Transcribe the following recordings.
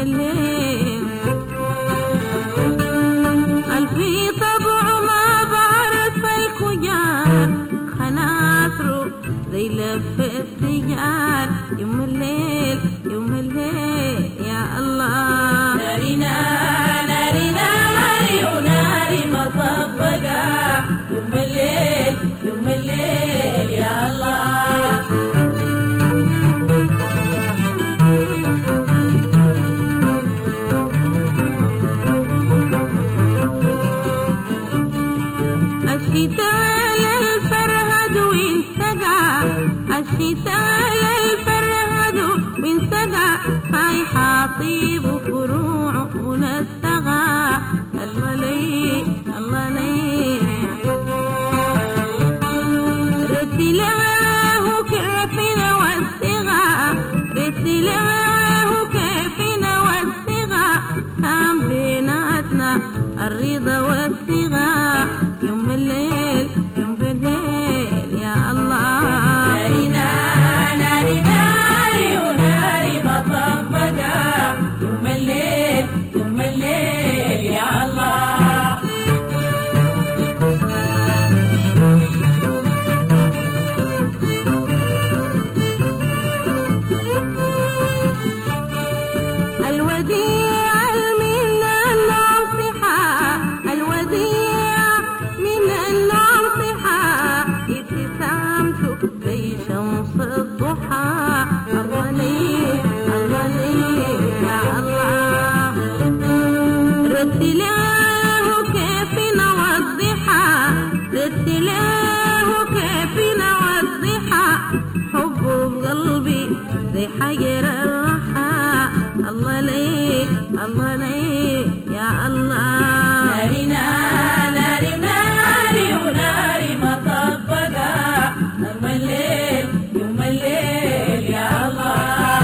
الليل الفي طبع ما بعرف الكجار خناصره زي لف السجار يوم الليل يوم الليل يا الله نارنا ناري ناري وناري مطبقة يوم الليل يوم الليل يا الله الشتاء الفرهد وانسقى الشتاء الفرهد وانسقى هاي حاطيب فروع ونسقى الولي الله لي رتلاه كيفنا والصغى رتلاه كيفنا والصغى كان بيناتنا الرضا والصغى يوم الليل يوم الليل يا الله نارنا ناري ناري وناري مطبقة يوم الليل يوم الليل يا الله الوديع من الناصحة الوديع من الناصحة ابتسامته زي شمس الضحى الله ليه الله ليه يا الله رتلاه كيف نوضحها رتلاه كيف نوضحها حبه بقلبي زي حجر الرحى الله ليه الله ليه يا الله نارنا ناري ناري وناري مطبقة يوم الليل يوم الليل يا الله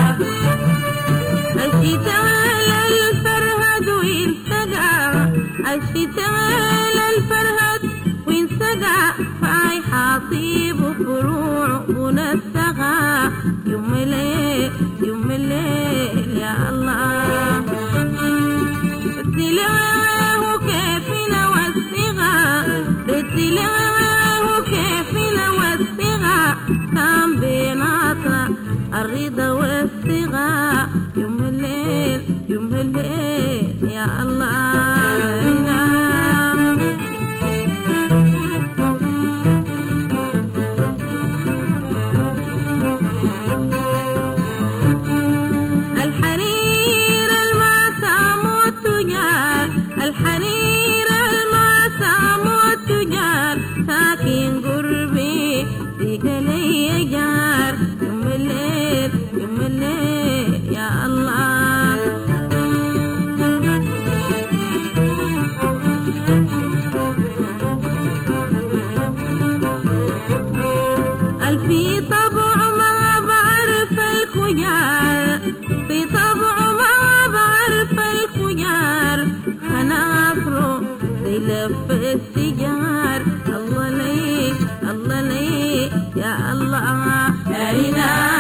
الشتاء الفرهد وانسقى الشتاء الفرهد وانسقى فاي حاطيب فروع ونسقى يوم الليل يوم الليل يا الله رتلاه كيفنا والصغى رتلاه كيفنا والصغى كان بيناتنا الرضا والصغى يوم الليل يوم الليل يا الله الحرير المعسام والتجار الحرير المعسام والتجار ساكن قربي سيق لي جار يوم الليل يوم الليل يا الله الفي طبع ما بعرف الكجار في طبع ما بعرف الكجار خنافره زي لف السجار الله ليه يا الله نارنا